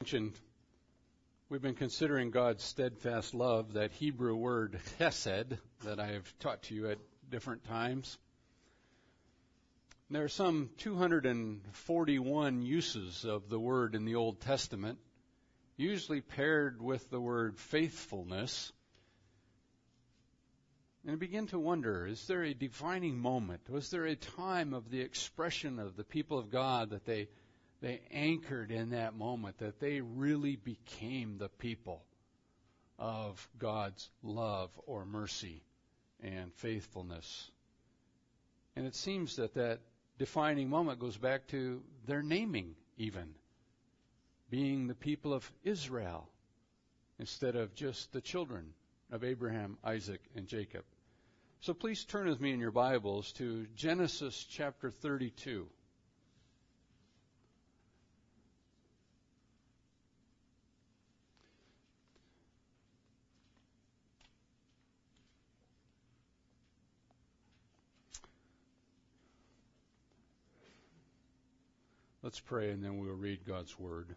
mentioned, we've been considering God's steadfast love, that Hebrew word chesed that I have taught to you at different times. There are some 241 uses of the word in the Old Testament, usually paired with the word faithfulness. And I begin to wonder, is there a defining moment? Was there a time of the expression of the people of God that they anchored in that moment, that they really became the people of God's love or mercy and faithfulness? And it seems that defining moment goes back to their naming, even being the people of Israel instead of just the children of Abraham, Isaac, and Jacob. So please turn with me in your Bibles to Genesis chapter 32. Let's pray and then we'll read God's Word.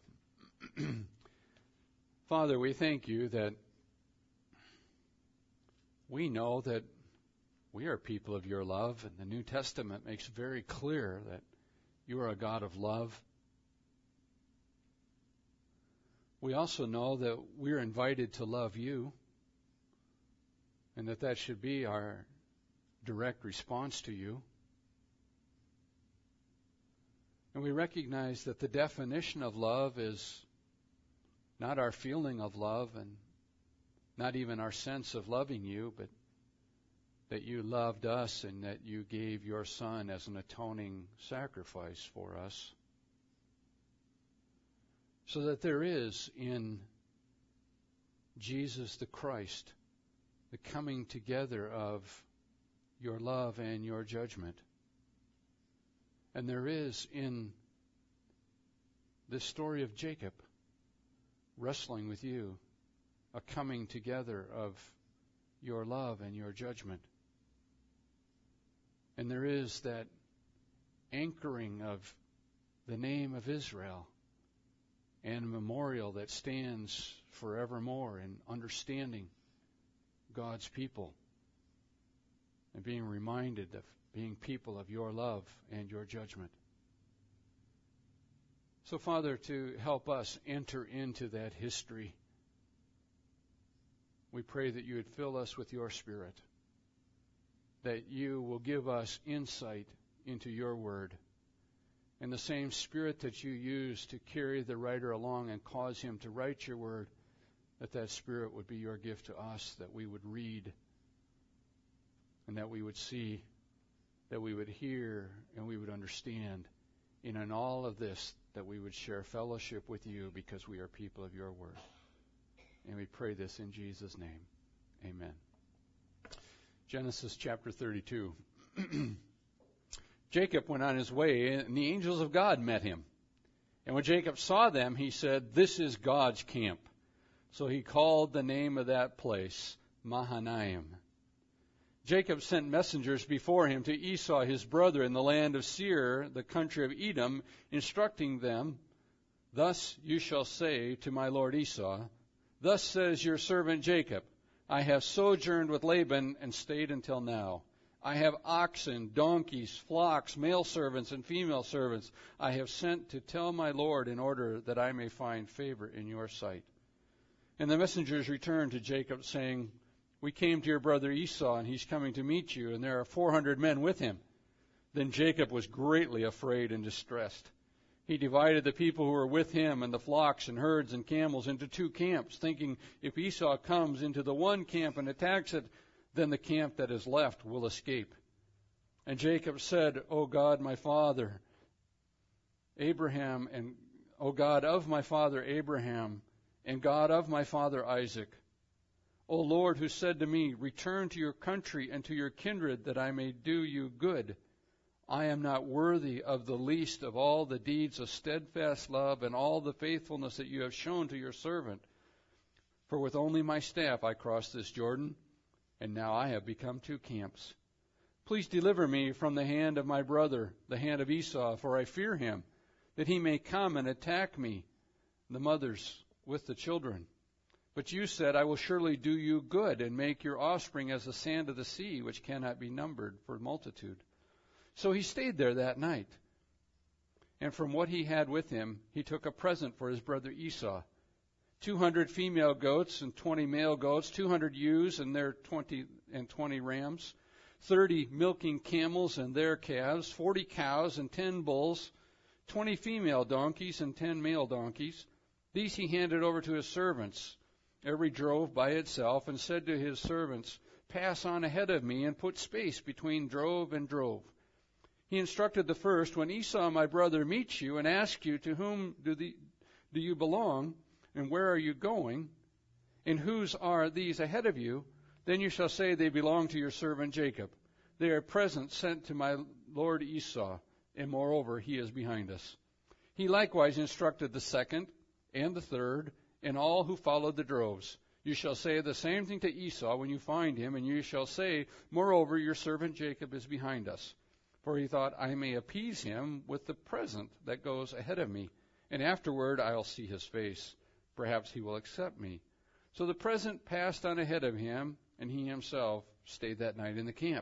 Father, we thank you that we know that we are people of your love, and the New Testament makes very clear that you are a God of love. We also know that we're invited to love you, and that should be our direct response to you. And we recognize that the definition of love is not our feeling of love and not even our sense of loving you, but that you loved us and that you gave your Son as an atoning sacrifice for us. So that there is in Jesus the Christ the coming together of your love and your judgment. And there is in this story of Jacob wrestling with you a coming together of your love and your judgment. And there is that anchoring of the name of Israel and a memorial that stands forevermore in understanding God's people and being reminded of being people of your love and your judgment. So, Father, to help us enter into that history, we pray that you would fill us with your Spirit, that you will give us insight into your word, and the same Spirit that you use to carry the writer along and cause him to write your word, that Spirit would be your gift to us, that we would read and that we would see, that we would hear and we would understand, and in all of this that we would share fellowship with you because we are people of your word. And we pray this in Jesus' name. Amen. Genesis chapter 32. Jacob went on his way, and the angels of God met him. And when Jacob saw them, he said, "This is God's camp." So he called the name of that place Mahanaim. Jacob sent messengers before him to Esau his brother in the land of Seir, the country of Edom, instructing them, "Thus you shall say to my lord Esau, Thus says your servant Jacob, I have sojourned with Laban and stayed until now. I have oxen, donkeys, flocks, male servants and female servants. I have sent to tell my lord in order that I may find favor in your sight." And the messengers returned to Jacob, saying, "We came to your brother Esau, and he's coming to meet you, and there are 400 men with him." Then Jacob was greatly afraid and distressed. He divided the people who were with him and the flocks and herds and camels into two camps, thinking, if Esau comes into the one camp and attacks it, then the camp that is left will escape. And Jacob said, "O God, my father Abraham, and O God of my father Abraham, and God of my father Isaac, O Lord, who said to me, Return to your country and to your kindred, that I may do you good. I am not worthy of the least of all the deeds of steadfast love and all the faithfulness that you have shown to your servant. For with only my staff I crossed this Jordan, and now I have become two camps. Please deliver me from the hand of my brother, the hand of Esau, for I fear him, that he may come and attack me. the mothers with the children. But you said, I will surely do you good and make your offspring as the sand of the sea, which cannot be numbered for multitude. So he stayed there that night. And from what he had with him, he took a present for his brother Esau, 200 female goats and 20 male goats, 200 ewes and their 20 rams, 30 milking camels and their calves, 40 cows and 10 bulls, 20 female donkeys and 10 male donkeys. These he handed over to his servants, every drove by itself, and said to his servants, pass on ahead of me and put space between drove and drove. He instructed the first, when Esau my brother meets you and asks you, to whom do you belong, and where are you going, and whose are these ahead of you, then you shall say, they belong to your servant Jacob. They are presents sent to my lord Esau, and moreover he is behind us. He likewise instructed the second and the third, and all who followed the droves. You shall say the same thing to Esau when you find him, and you shall say, moreover, your servant Jacob is behind us. For he thought, I may appease him with the present that goes ahead of me, and afterward I'll see his face. Perhaps he will accept me. So the present passed on ahead of him, and he himself stayed that night in the camp.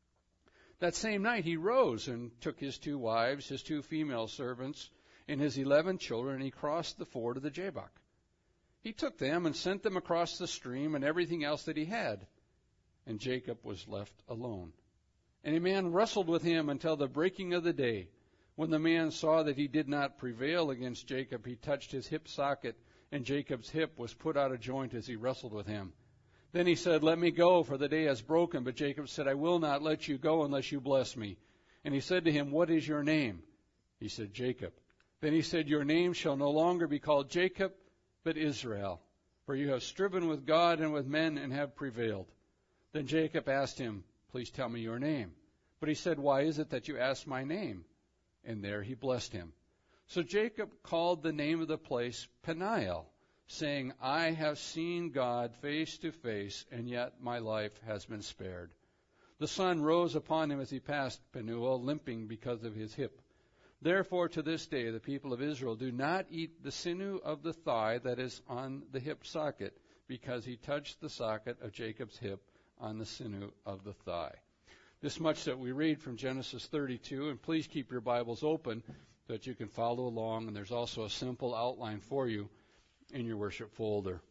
That same night he rose and took his 2 wives, his 2 female servants, and his 11 children, and he crossed the ford of the Jabbok. He took them and sent them across the stream and everything else that he had. And Jacob was left alone. And a man wrestled with him until the breaking of the day. When the man saw that he did not prevail against Jacob, he touched his hip socket, and Jacob's hip was put out of joint as he wrestled with him. Then he said, let me go, for the day has broken. But Jacob said, I will not let you go unless you bless me. And he said to him, what is your name? He said, Jacob. Then he said, your name shall no longer be called Jacob, but Israel, for you have striven with God and with men and have prevailed. Then Jacob asked him, please tell me your name. But he said, why is it that you ask my name? And there he blessed him. So Jacob called the name of the place Peniel, saying, I have seen God face to face, and yet my life has been spared. The sun rose upon him as he passed Penuel, limping because of his hip. Therefore, to this day, the people of Israel do not eat the sinew of the thigh that is on the hip socket, because he touched the socket of Jacob's hip on the sinew of the thigh. This much that we read from Genesis 32, and please keep your Bibles open so that you can follow along, and there's also a simple outline for you in your worship folder.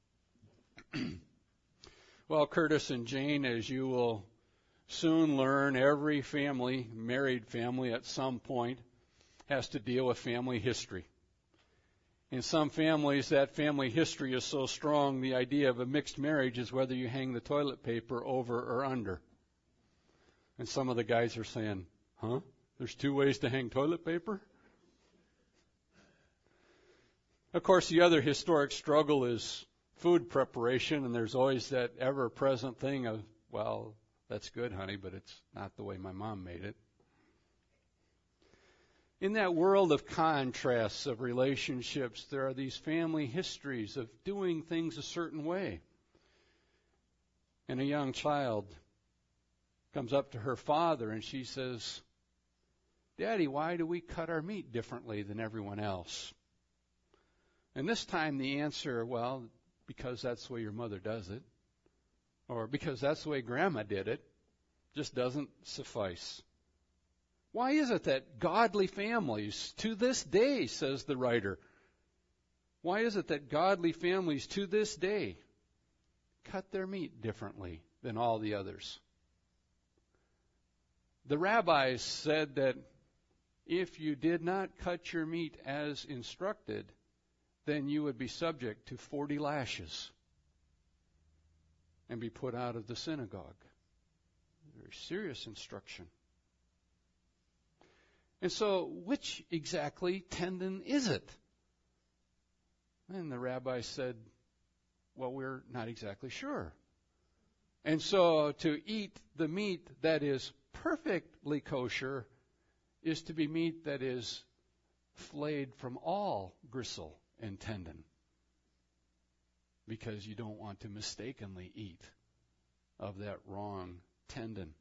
Well, Curtis and Jane, as you will soon learn, every family, married family at some point, has to deal with family history. In some families, that family history is so strong, the idea of a mixed marriage is whether you hang the toilet paper over or under. And some of the guys are saying, there's 2 ways to hang toilet paper? Of course, the other historic struggle is food preparation, and there's always that ever-present thing of, well, that's good, honey, but it's not the way my mom made it. In that world of contrasts of relationships, there are these family histories of doing things a certain way. And a young child comes up to her father and she says, Daddy, why do we cut our meat differently than everyone else? And this time the answer, well, because that's the way your mother does it, or because that's the way Grandma did it, just doesn't suffice. Why is it that godly families, to this day, says the writer, why is it that godly families to this day cut their meat differently than all the others? The rabbis said that if you did not cut your meat as instructed, then you would be subject to 40 lashes and be put out of the synagogue. Very serious instruction. And so, which exactly tendon is it? And the rabbi said, well, we're not exactly sure. And so to eat the meat that is perfectly kosher is to be meat that is flayed from all gristle and tendon, because you don't want to mistakenly eat of that wrong tendon.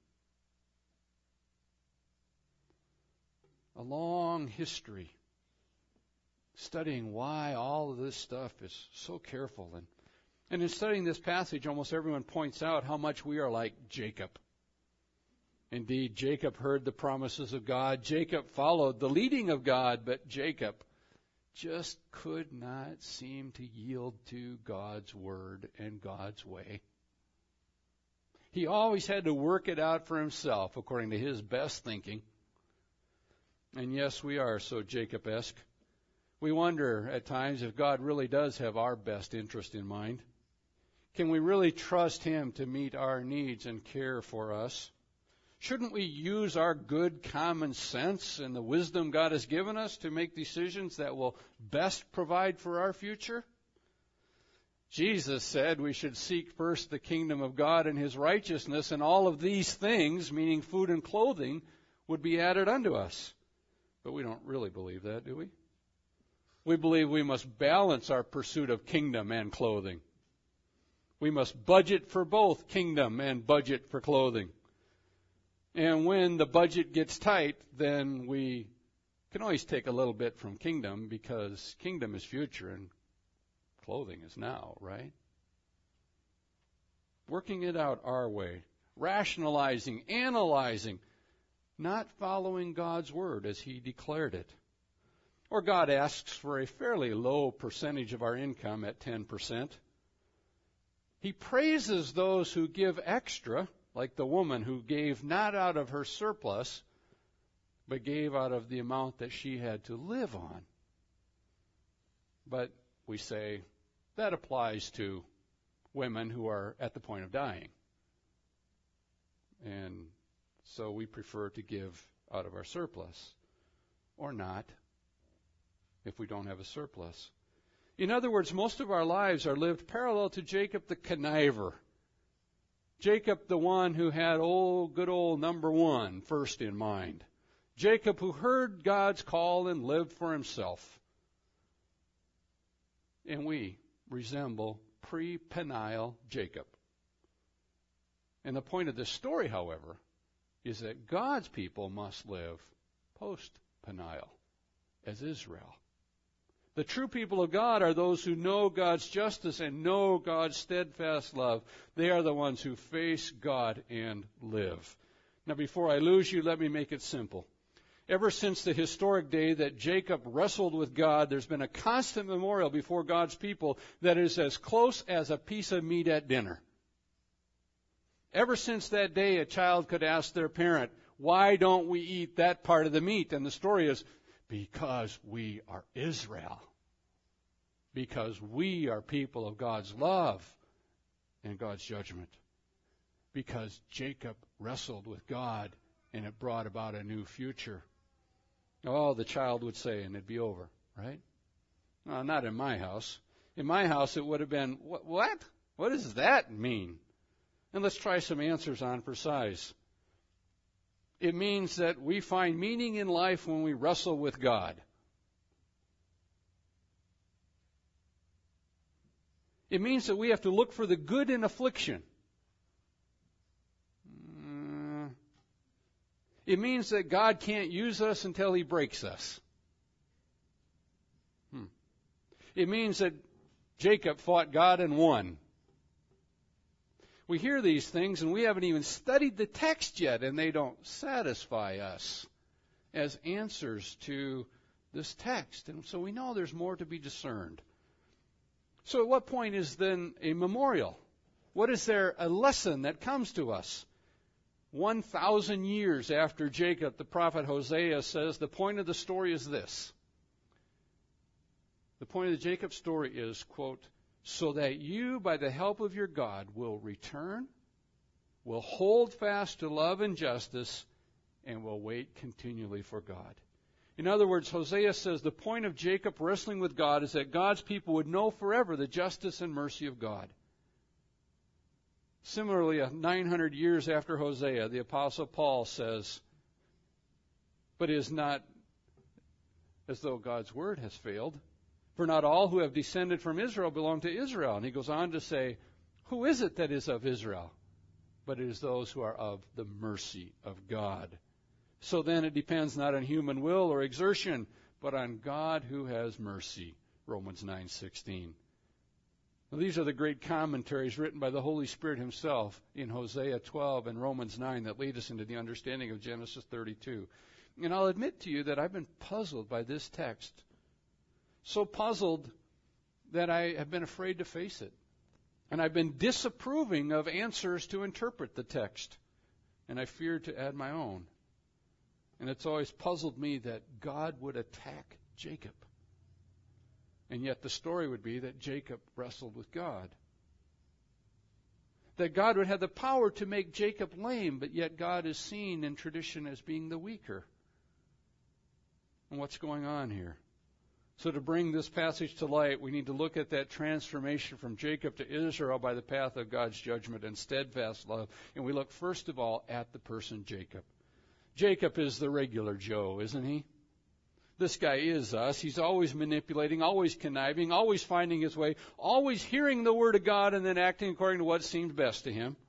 A long history studying why all of this stuff is so careful. And in studying this passage, almost everyone points out how much we are like Jacob. Indeed, Jacob heard the promises of God. Jacob followed the leading of God, but Jacob just could not seem to yield to God's word and God's way. He always had to work it out for himself according to his best thinking. And yes, we are so Jacob-esque. We wonder at times if God really does have our best interest in mind. Can we really trust him to meet our needs and care for us? Shouldn't we use our good common sense and the wisdom God has given us to make decisions that will best provide for our future? Jesus said we should seek first the kingdom of God and his righteousness, and all of these things, meaning food and clothing, would be added unto us. But we don't really believe that, do we? We believe we must balance our pursuit of kingdom and clothing. We must budget for both kingdom and budget for clothing. And when the budget gets tight, then we can always take a little bit from kingdom, because kingdom is future and clothing is now, right? Working it out our way, rationalizing, analyzing, not following God's word as he declared it. Or God asks for a fairly low percentage of our income at 10%. He praises those who give extra, like the woman who gave not out of her surplus, but gave out of the amount that she had to live on. But we say that applies to women who are at the point of dying. And so we prefer to give out of our surplus, or not, if we don't have a surplus. In other words, most of our lives are lived parallel to Jacob the conniver. Jacob, the one who had good old number one first in mind. Jacob, who heard God's call and lived for himself. And we resemble pre-Peniel Jacob. And the point of this story, however, is that God's people must live post-Peniel as Israel. The true people of God are those who know God's justice and know God's steadfast love. They are the ones who face God and live. Now, before I lose you, let me make it simple. Ever since the historic day that Jacob wrestled with God, there's been a constant memorial before God's people that is as close as a piece of meat at dinner. Ever since that day, a child could ask their parent, "Why don't we eat that part of the meat?" And the story is, because we are Israel. Because we are people of God's love and God's judgment. Because Jacob wrestled with God and it brought about a new future. Oh, the child would say, and it'd be over, right? No, not in my house. In my house, it would have been, what? What does that mean? And let's try some answers on for size. It means that we find meaning in life when we wrestle with God. It means that we have to look for the good in affliction. It means that God can't use us until he breaks us. It means that Jacob fought God and won. We hear these things and we haven't even studied the text yet, and they don't satisfy us as answers to this text. And so we know there's more to be discerned. So at what point is then a memorial? What is there a lesson that comes to us? 1,000 years after Jacob, the prophet Hosea says the point of the story is this. The point of the Jacob story is, quote, "So that you, by the help of your God, will return, will hold fast to love and justice, and will wait continually for God." In other words, Hosea says the point of Jacob wrestling with God is that God's people would know forever the justice and mercy of God. Similarly, 900 years after Hosea, the Apostle Paul says, "But it is not as though God's word has failed. For not all who have descended from Israel belong to Israel." And he goes on to say, "Who is it that is of Israel? But it is those who are of the mercy of God." So then it depends not on human will or exertion, but on God who has mercy. Romans 9:16. Now, these are the great commentaries written by the Holy Spirit himself in Hosea 12 and Romans 9 that lead us into the understanding of Genesis 32. And I'll admit to you that I've been puzzled by this text. So puzzled that I have been afraid to face it. And I've been disapproving of answers to interpret the text. And I feared to add my own. And it's always puzzled me that God would attack Jacob. And yet the story would be that Jacob wrestled with God. That God would have the power to make Jacob lame, but yet God is seen in tradition as being the weaker. And what's going on here? So to bring this passage to light, we need to look at that transformation from Jacob to Israel by the path of God's judgment and steadfast love. And we look first of all at the person Jacob. Jacob is the regular Joe, isn't he? This guy is us. He's always manipulating, always conniving, always finding his way, always hearing the word of God and then acting according to what seemed best to him.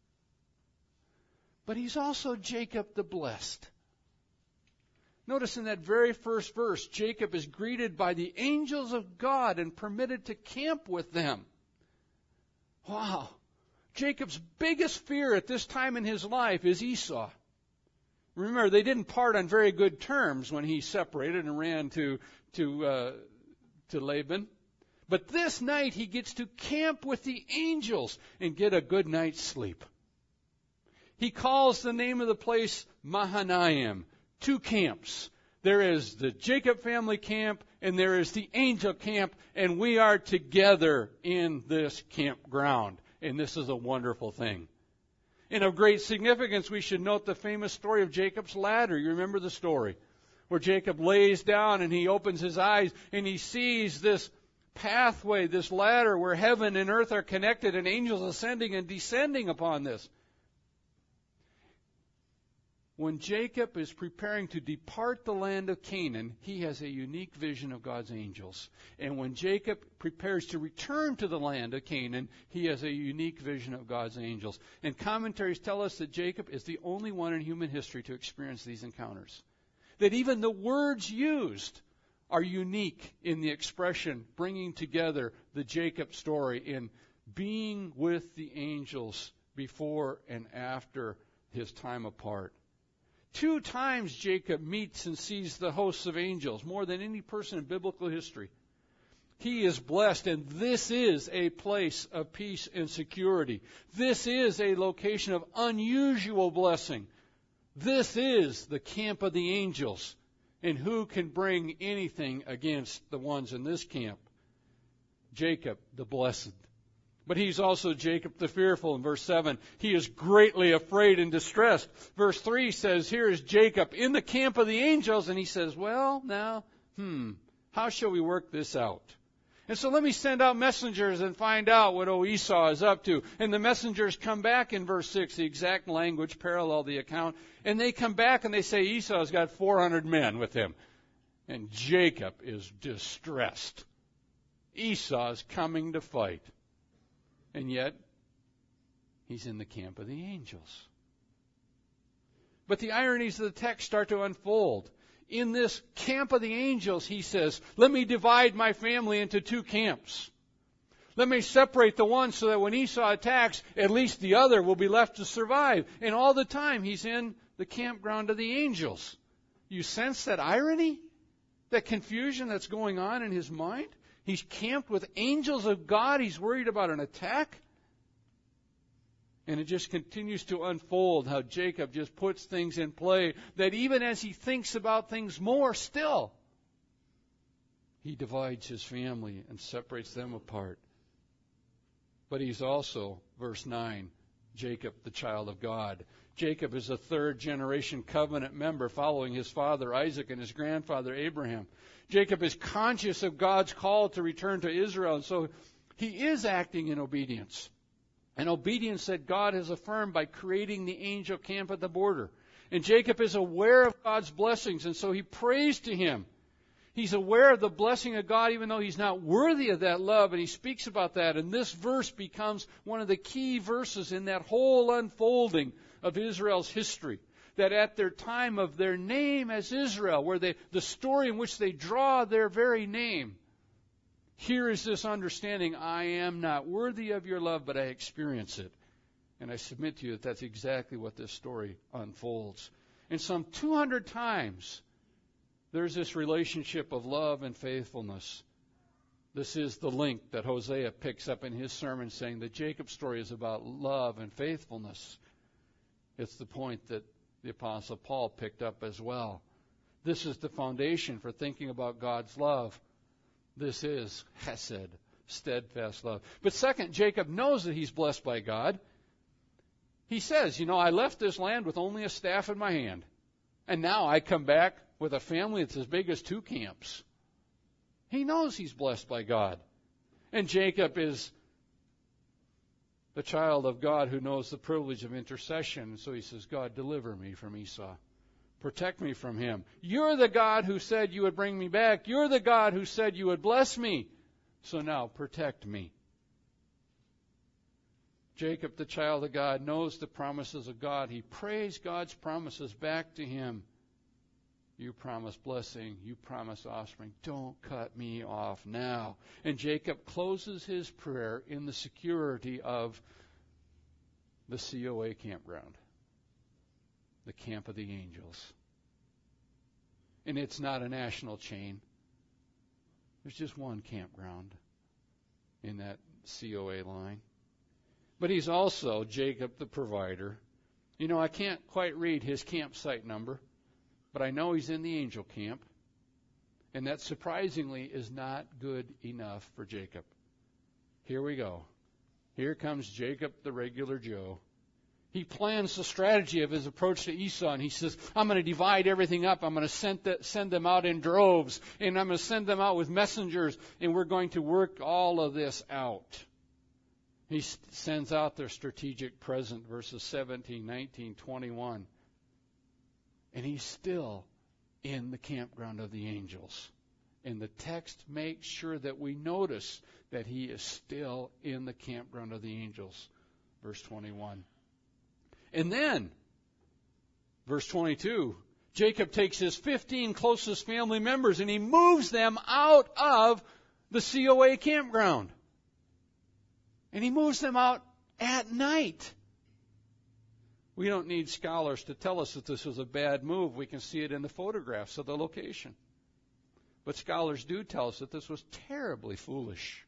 But he's also Jacob the blessed. Notice in that very first verse, Jacob is greeted by the angels of God and permitted to camp with them. Wow. Jacob's biggest fear at this time in his life is Esau. Remember, they didn't part on very good terms when he separated and ran to Laban. But this night he gets to camp with the angels and get a good night's sleep. He calls the name of the place Mahanaim, 2 camps. There is the Jacob family camp and there is the angel camp, and we are together in this campground. And this is a wonderful thing. And of great significance, we should note the famous story of Jacob's ladder. You remember the story where Jacob lays down and he opens his eyes and he sees this pathway, this ladder where heaven and earth are connected and angels ascending and descending upon this. When Jacob is preparing to depart the land of Canaan, he has a unique vision of God's angels. And when Jacob prepares to return to the land of Canaan, he has a unique vision of God's angels. And commentaries tell us that Jacob is the only one in human history to experience these encounters. That even the words used are unique in the expression, bringing together the Jacob story in being with the angels before and after his time apart. 2 times Jacob meets and sees the hosts of angels, more than any person in biblical history. He is blessed, and this is a place of peace and security. This is a location of unusual blessing. This is the camp of the angels. And who can bring anything against the ones in this camp? Jacob, the blessed. But he's also Jacob the fearful in verse 7. He is greatly afraid and distressed. Verse 3 says, here is Jacob in the camp of the angels, and he says, well, now, how shall we work this out? And so let me send out messengers and find out what Esau is up to. And the messengers come back in verse 6, the exact language, parallel the account. And they come back and they say Esau's got 400 men with him. And Jacob is distressed. Esau's coming to fight. And yet, he's in the camp of the angels. But the ironies of the text start to unfold. In this camp of the angels, he says, let me divide my family into 2 camps. Let me separate the one so that when Esau attacks, at least the other will be left to survive. And all the time, he's in the campground of the angels. You sense that irony? That confusion that's going on in his mind? He's camped with angels of God. He's worried about an attack. And it just continues to unfold how Jacob just puts things in play that even as he thinks about things more still, he divides his family and separates them apart. But he's also, verse 9, Jacob, the child of God. Jacob is a 3rd generation covenant member following his father Isaac and his grandfather Abraham. Jacob is conscious of God's call to return to Israel, and so he is acting in obedience. An obedience that God has affirmed by creating the angel camp at the border. And Jacob is aware of God's blessings, and so he prays to him. He's aware of the blessing of God even though he's not worthy of that love, and he speaks about that. And this verse becomes one of the key verses in that whole unfolding of Israel's history. that at their time of their name as Israel, where the story in which they draw their very name, here is this understanding: I am not worthy of your love, but I experience it. And I submit to you that that's exactly what this story unfolds. And some 200 times, there's this relationship of love and faithfulness. This is the link that Hosea picks up in his sermon, saying that Jacob's story is about love and faithfulness. It's the point that the Apostle Paul picked up as well. This is the foundation for thinking about God's love. This is chesed, steadfast love. But second, Jacob knows that he's blessed by God. He says, I left this land with only a staff in my hand, and now I come back with a family that's as big as 2 camps. He knows he's blessed by God. And Jacob is the child of God who knows the privilege of intercession. So he says, God, deliver me from Esau. Protect me from him. You're the God who said you would bring me back. You're the God who said you would bless me. So now protect me. Jacob, the child of God, knows the promises of God. He prays God's promises back to him. You promise blessing. You promise offspring. Don't cut me off now. And Jacob closes his prayer in the security of the COA campground, the camp of the angels. And it's not a national chain. There's just one campground in that COA line. But he's also Jacob the provider. I can't quite read his campsite number, but I know he's in the angel camp. And that surprisingly is not good enough for Jacob. Here we go. Here comes Jacob the regular Joe. He plans the strategy of his approach to Esau, and he says, I'm going to divide everything up. I'm going to send them out in droves, and I'm going to send them out with messengers, and we're going to work all of this out. He sends out their strategic present, verses 17, 19, 21. And he's still in the campground of the angels. And the text makes sure that we notice that he is still in the campground of the angels. Verse 21. And then, verse 22, Jacob takes his 15 closest family members and he moves them out of the COA campground. And he moves them out at night. We don't need scholars to tell us that this was a bad move. We can see it in the photographs of the location. But scholars do tell us that this was terribly foolish.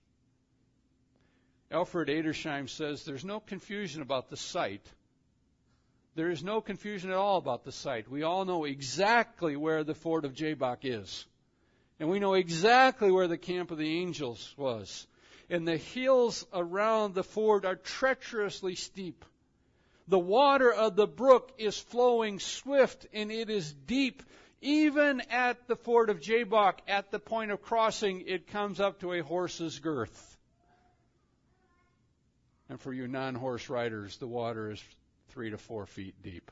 Alfred Edersheim says there's no confusion about the site. There is no confusion at all about the site. We all know exactly where the fort of Jabbok is. And we know exactly where the camp of the angels was. And the hills around the fort are treacherously steep. The water of the brook is flowing swift and it is deep. Even at the fort of Jabbok, at the point of crossing, it comes up to a horse's girth. And for you non-horse riders, the water is 3 to 4 feet deep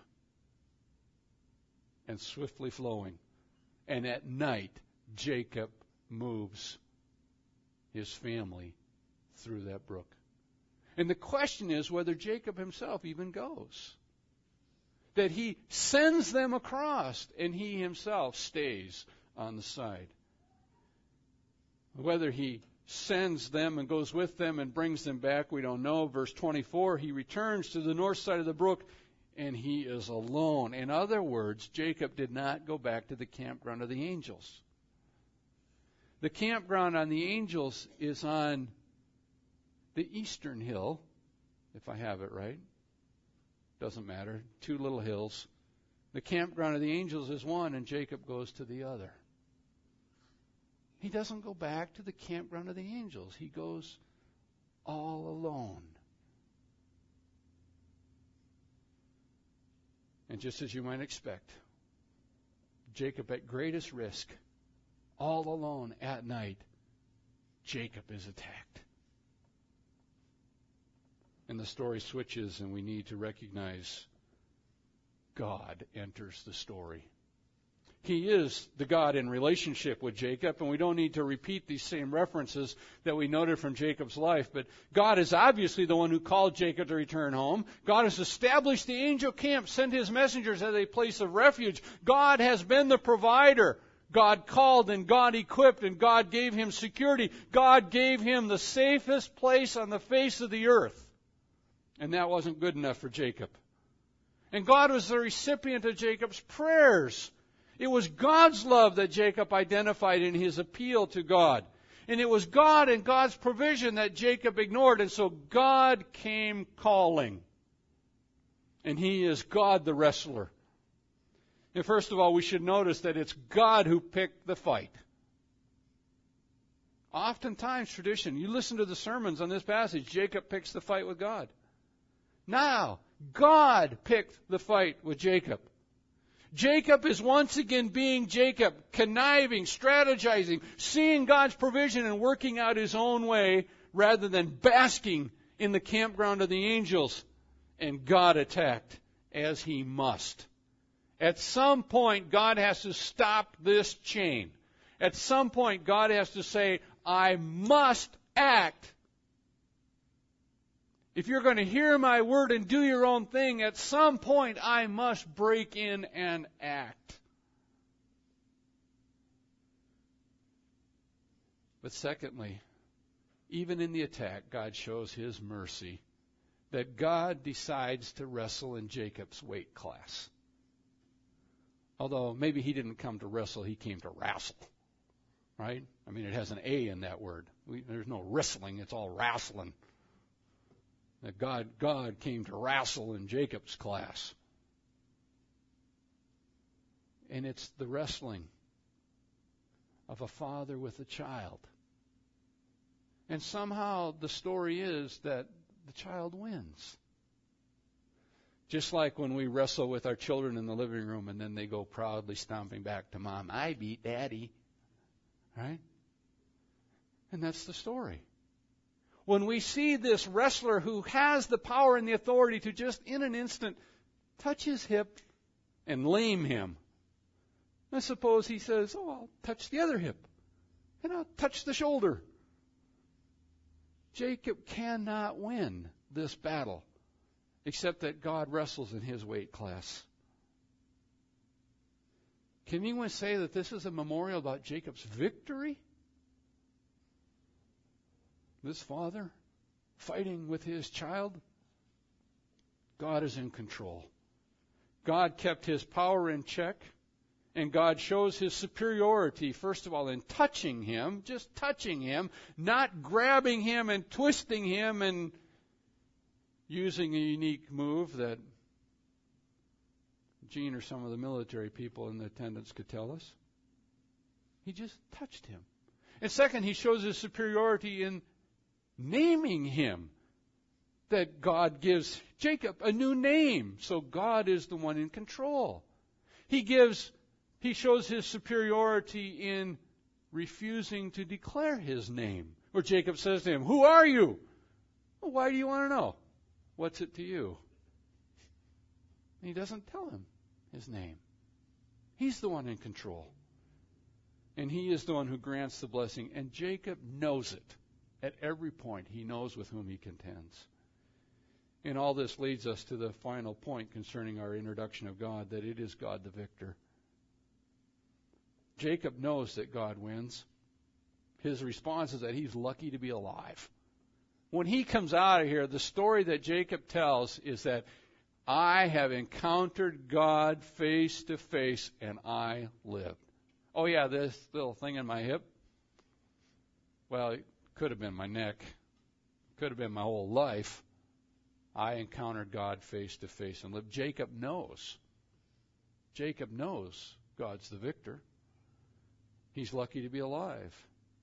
and swiftly flowing. And at night, Jacob moves his family through that brook. And the question is whether Jacob himself even goes. That he sends them across and he himself stays on the side. Whether he sends them and goes with them and brings them back, we don't know. Verse 24, he returns to the north side of the brook and he is alone. In other words, Jacob did not go back to the campground of the angels. The campground on the angels is on the eastern hill, if I have it right. Doesn't matter. 2 little hills. The campground of the angels is one, and Jacob goes to the other. He doesn't go back to the campground of the angels. He goes all alone. And just as you might expect, Jacob at greatest risk, all alone at night, Jacob is attacked. And the story switches, and we need to recognize God enters the story. He is the God in relationship with Jacob, and we don't need to repeat these same references that we noted from Jacob's life. But God is obviously the one who called Jacob to return home. God has established the angel camp, sent his messengers as a place of refuge. God has been the provider. God called and God equipped and God gave him security. God gave him the safest place on the face of the earth. And that wasn't good enough for Jacob. And God was the recipient of Jacob's prayers. It was God's love that Jacob identified in his appeal to God. And it was God and God's provision that Jacob ignored. And so God came calling. And he is God the wrestler. And first of all, we should notice that it's God who picked the fight. Oftentimes, tradition, you listen to the sermons on this passage, Jacob picks the fight with God. Now, God picked the fight with Jacob. Jacob is once again being Jacob, conniving, strategizing, seeing God's provision and working out his own way rather than basking in the campground of the angels. And God attacked, as he must. At some point, God has to stop this chain. At some point, God has to say, I must act. If you're going to hear my word and do your own thing, at some point I must break in and act. But secondly, even in the attack, God shows his mercy that God decides to wrestle in Jacob's weight class. Although maybe he didn't come to wrestle, he came to wrestle. Right? I mean, it has an A in that word. There's no wrestling, it's all wrestling. That God came to wrestle in Jacob's class. And it's the wrestling of a father with a child. And somehow the story is that the child wins. Just like when we wrestle with our children in the living room and then they go proudly stomping back to Mom, I beat Daddy. Right? And that's the story. When we see this wrestler who has the power and the authority to just in an instant touch his hip and lame him, I suppose he says, I'll touch the other hip and I'll touch the shoulder. Jacob cannot win this battle except that God wrestles in his weight class. Can anyone say that this is a memorial about Jacob's victory? This father fighting with his child? God is in control. God kept his power in check, and God shows his superiority, first of all, in touching him, just touching him, not grabbing him and twisting him and using a unique move that Gene or some of the military people in the attendance could tell us. He just touched him. And second, he shows his superiority in naming him. That God gives Jacob a new name. So God is the one in control. He shows his superiority in refusing to declare his name. Where Jacob says to him, who are you? Well, why do you want to know? What's it to you? And he doesn't tell him his name. He's the one in control. And he is the one who grants the blessing. And Jacob knows it. At every point, he knows with whom he contends. And all this leads us to the final point concerning our introduction of God, that it is God the victor. Jacob knows that God wins. His response is that he's lucky to be alive. When he comes out of here, the story that Jacob tells is that I have encountered God face to face and I lived. Oh yeah, this little thing in my hip. Well, it could have been my neck. Could have been my whole life. I encountered God face to face and lived. Jacob knows. Jacob knows God's the victor. He's lucky to be alive.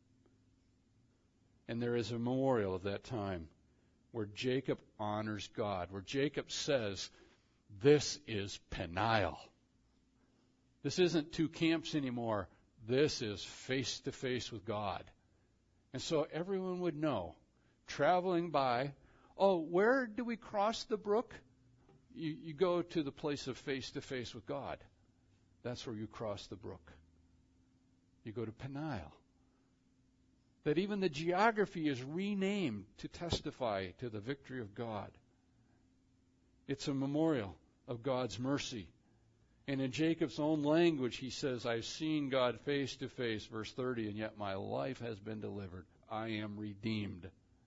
And there is a memorial of that time where Jacob honors God, where Jacob says, this is Peniel. This isn't two camps anymore. This is face to face with God. And so everyone would know, traveling by, where do we cross the brook? You go to the place of face to face with God. That's where you cross the brook. You go to Peniel. That even the geography is renamed to testify to the victory of God. It's a memorial of God's mercy. And in Jacob's own language, he says, I've seen God face to face, verse 30, and yet my life has been delivered. I am redeemed.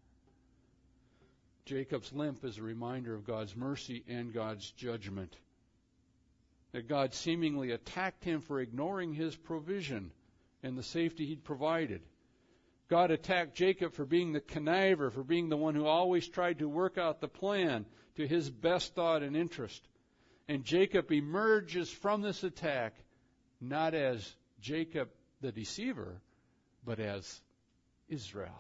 Jacob's limp is a reminder of God's mercy and God's judgment. That God seemingly attacked him for ignoring his provision and the safety he'd provided. God attacked Jacob for being the conniver, for being the one who always tried to work out the plan to his best thought and interest. And Jacob emerges from this attack not as Jacob the deceiver, but as Israel.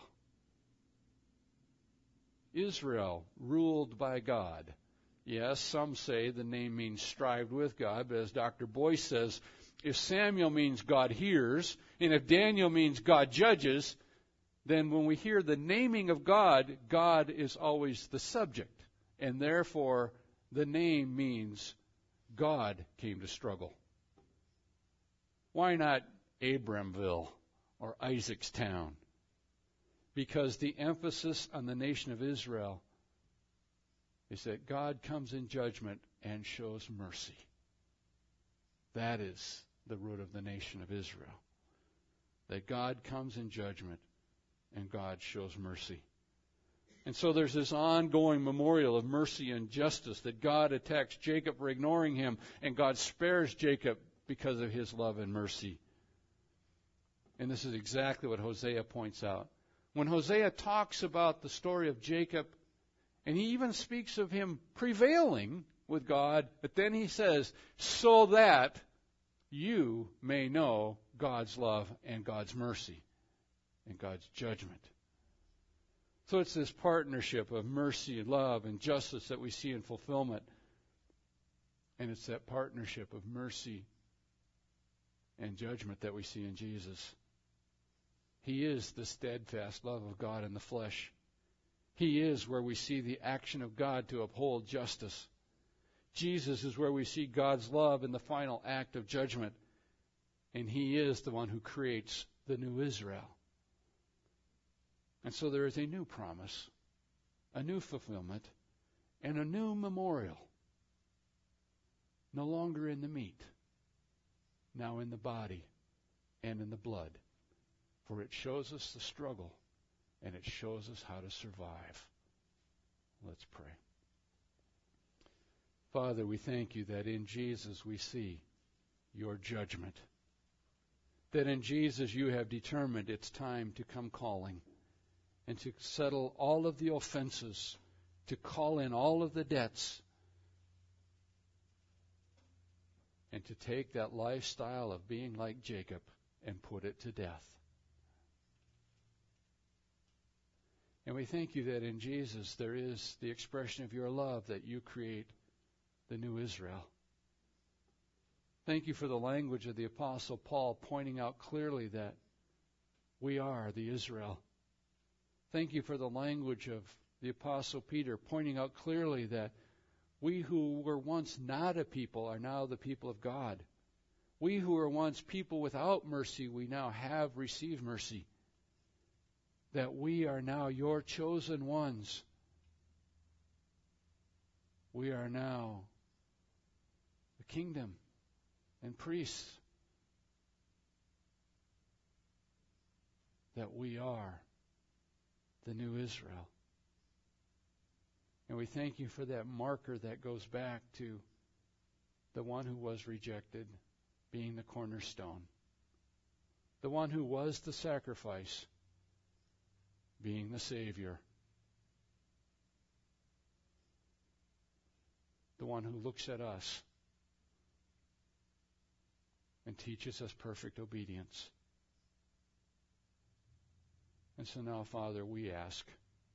Israel, ruled by God. Yes, some say the name means strived with God, but as Dr. Boyce says, if Samuel means God hears, and if Daniel means God judges, then when we hear the naming of God, God is always the subject. And therefore, the name means God came to struggle. Why not Abramville or Isaacstown? Because the emphasis on the nation of Israel is that God comes in judgment and shows mercy. That is the root of the nation of Israel. That God comes in judgment and God shows mercy. And so there's this ongoing memorial of mercy and justice, that God attacks Jacob for ignoring him, and God spares Jacob because of his love and mercy. And this is exactly what Hosea points out. When Hosea talks about the story of Jacob, and he even speaks of him prevailing with God, but then he says, so that you may know God's love and God's mercy and God's judgment. So it's this partnership of mercy and love and justice that we see in fulfillment. And it's that partnership of mercy and judgment that we see in Jesus. He is the steadfast love of God in the flesh. He is where we see the action of God to uphold justice. Jesus is where we see God's love in the final act of judgment. And He is the one who creates the new Israel. And so there is a new promise, a new fulfillment, and a new memorial. No longer in the meat, now in the body and in the blood. For it shows us the struggle, and it shows us how to survive. Let's pray. Father, we thank you that in Jesus we see your judgment. That in Jesus you have determined it's time to come calling, and to settle all of the offenses, to call in all of the debts, and to take that lifestyle of being like Jacob and put it to death. And we thank you that in Jesus there is the expression of your love, that you create the new Israel. Thank you for the language of the Apostle Paul pointing out clearly that we are the Israel. Thank you for the language of the Apostle Peter pointing out clearly that we who were once not a people are now the people of God. We who were once people without mercy, we now have received mercy. That we are now your chosen ones. We are now the kingdom and priests. That we are the new Israel. And we thank you for that marker that goes back to the one who was rejected being the cornerstone. The one who was the sacrifice being the Savior. The one who looks at us and teaches us perfect obedience. And so now, Father, we ask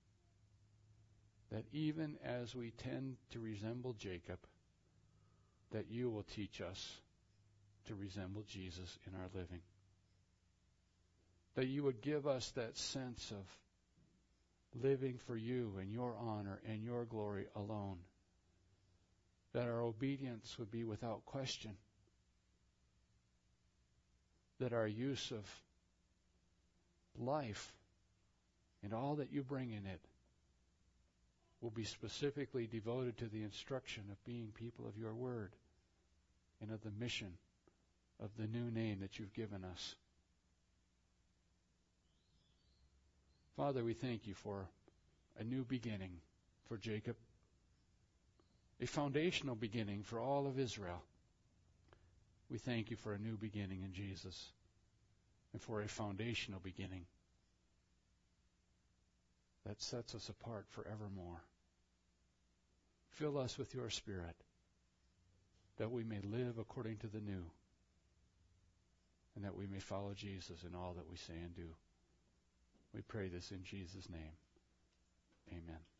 that even as we tend to resemble Jacob, that you will teach us to resemble Jesus in our living. That you would give us that sense of living for you and your honor and your glory alone. That our obedience would be without question. that our use of life and all that you bring in it will be specifically devoted to the instruction of being people of your word and of the mission of the new name that you've given us. Father, we thank you for a new beginning for Jacob, a foundational beginning for all of Israel. We thank you for a new beginning in Jesus and for a foundational beginning that sets us apart forevermore. Fill us with your Spirit that we may live according to the new and that we may follow Jesus in all that we say and do. We pray this in Jesus' name. Amen.